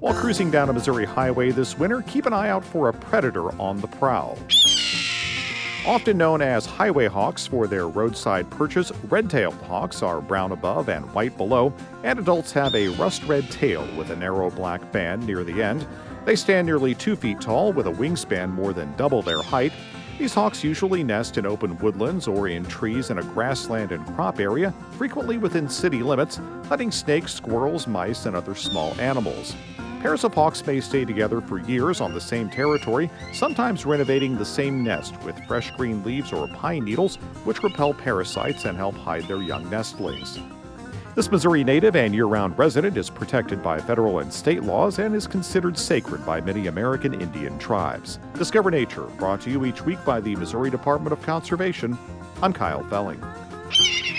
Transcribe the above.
While cruising down a Missouri highway this winter, keep an eye out for a predator on the prowl. Often known as highway hawks for their roadside perches, red-tailed hawks are brown above and white below, and adults have a rust-red tail with a narrow black band near the end. They stand nearly 2 feet tall with a wingspan more than double their height. These hawks usually nest in open woodlands or in trees in a grassland and crop area, frequently within city limits, hunting snakes, squirrels, mice, and other small animals. Pairs of hawks may stay together for years on the same territory, sometimes renovating the same nest with fresh green leaves or pine needles, which repel parasites and help hide their young nestlings. This Missouri native and year-round resident is protected by federal and state laws and is considered sacred by many American Indian tribes. Discover Nature, brought to you each week by the Missouri Department of Conservation. I'm Kyle Felling.